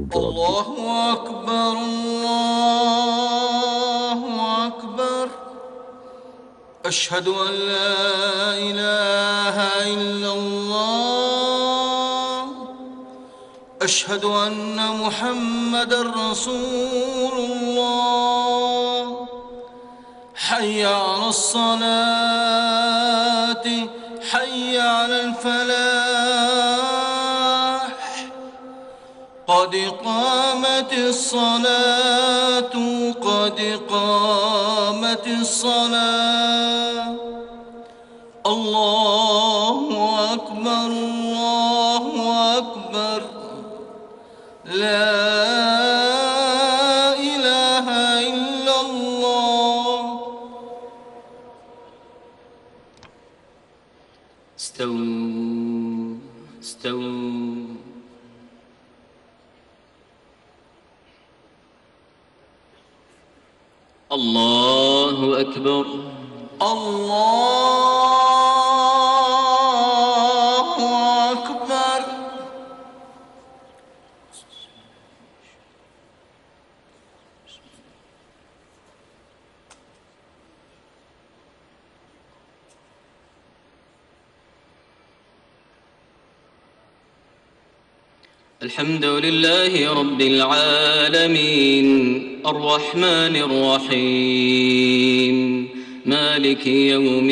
ربي. الله أكبر الله أكبر. أشهد أن لا إله إلا الله. أشهد أن محمدًا رسول الله. حي على الصلاة، حي على الفلاح. قد قامت الصلاة، قد قامت الصلاة. الله أكبر الله أكبر. لا إله إلا الله. استووا استووا. الله أكبر الله أكبر. الحمد لله رب العالمين الرحمن الرحيم مالك يوم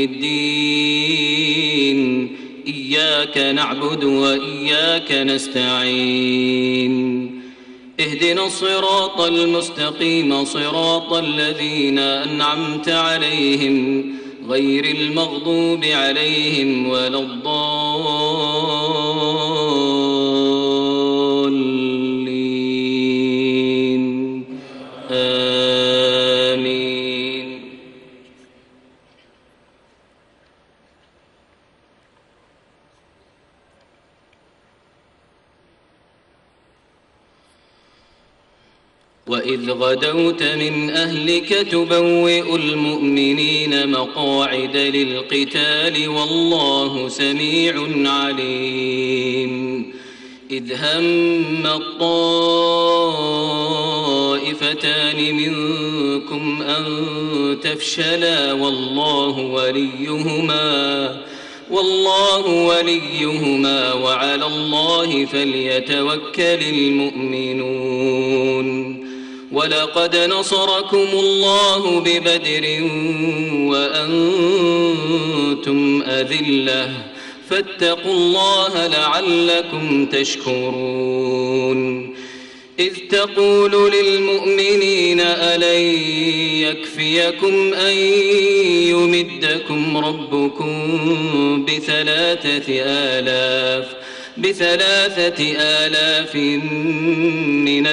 الدين. إياك نعبد وإياك نستعين. اهدنا الصراط المستقيم صراط الذين أنعمت عليهم غير المغضوب عليهم ولا الضالين. آمين. وإذ غدوت من أهلك تبوئ المؤمنين مقاعد للقتال والله سميع عليم. إذ هم الطائفتان منكم أن تفشلا والله وليهما وعلى الله فليتوكل المؤمنون. ولقد نصركم الله ببدر وأنتم أذلة فاتقوا الله لعلكم تشكرون. إذ تقول للمؤمنين ألن يكفيكم أن يمدكم ربكم بثلاثة آلاف من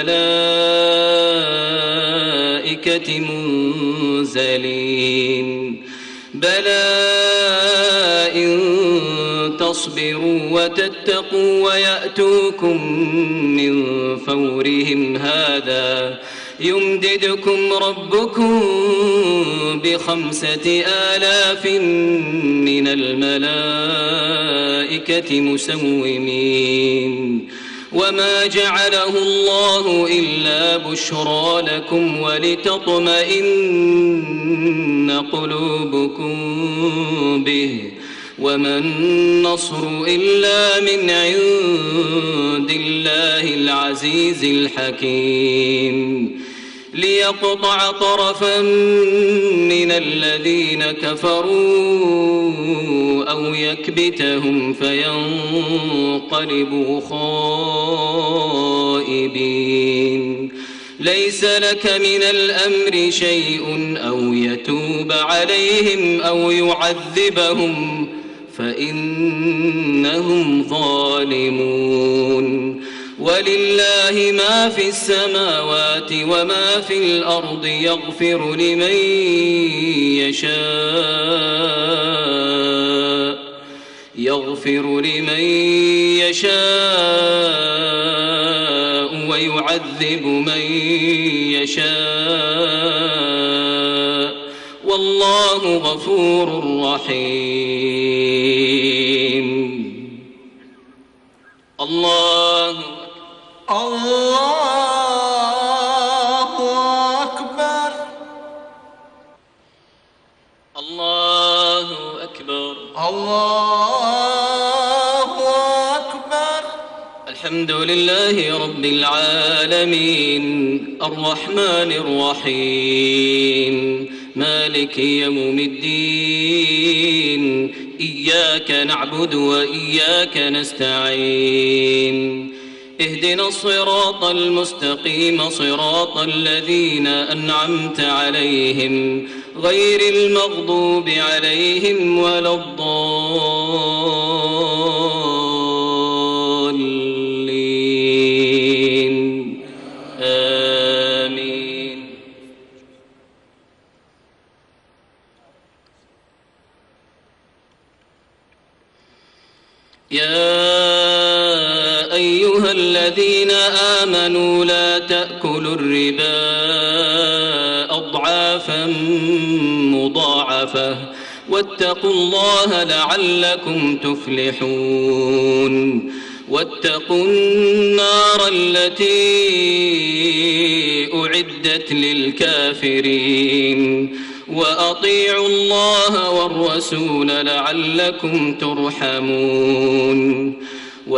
الملائكة منزلين. بلى إن تصبروا وتتقوا ويأتوكم من فورهم هذا يمددكم ربكم ب5,000 من الملائكة مسومين. وما جعله الله إلا بشرى لكم ولتطمئن قلوبكم به وما النصر إلا من عند الله العزيز الحكيم. ليقطع طرفا من الذين كفروا أو يكبتهم فينقلبوا خائبين. ليس لك من الأمر شيء أو يتوب عليهم أو يعذبهم فإنهم ظالمون. ولله ما في السماوات وما في الأرض يغفر لمن يشاء ويعذب من يشاء والله غفور رحيم. الله الله أكبر. الله أكبر. الله أكبر. الحمد لله رب العالمين الرحمن الرحيم مالك يوم الدين إياك نعبد وإياك نستعين اهدنا الصراط المستقيم صراط الذين أنعمت عليهم غير المغضوب عليهم ولا الضالين آمين. يا أيها الذين آمنوا لا تأكلوا الربا أضعافا مضاعفة واتقوا الله لعلكم تفلحون. واتقوا النار التي أعدت للكافرين وأطيعوا الله والرسول لعلكم ترحمون.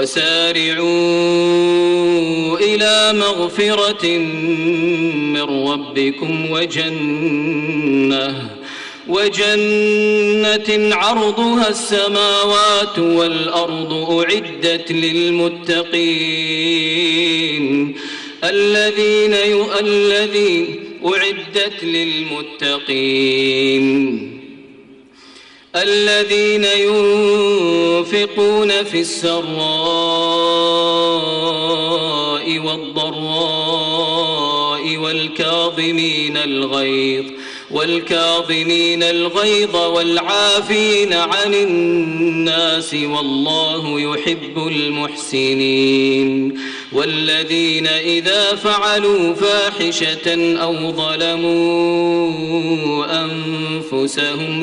وسارعوا إلى مغفرة من ربكم وجنة عرضها السماوات والأرض أعدت للمتقين الذين ينفقون في السراء والضراء والكاظمين الغيظ والعافين عن الناس والله يحب المحسنين. والذين إذا فعلوا فاحشة أو ظلموا أنفسهم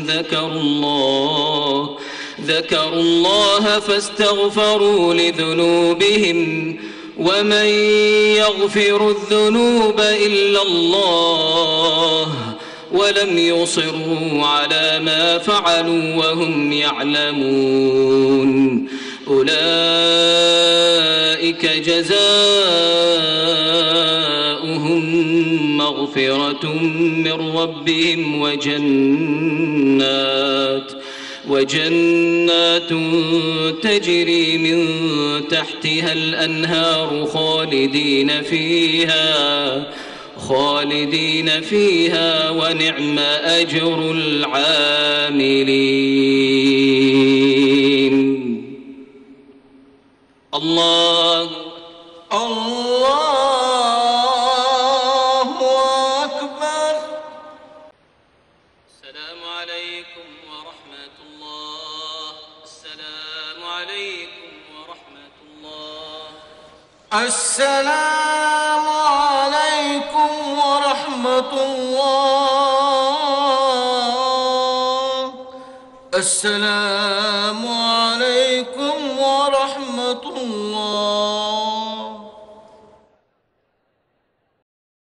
ذكروا الله فاستغفروا لذنوبهم ومن يغفر الذنوب إلا الله ولم يصروا على ما فعلوا وهم يعلمون. أولئك جزاؤهم مغفرة من ربهم وجنات تجري من تحتها الأنهار خالدين فيها ونعم أجر العاملين. الله أكبر. السلام عليكم ورحمة الله. السلام عليكم ورحمة الله. السلام عليكم ورحمة الله. السلام عليكم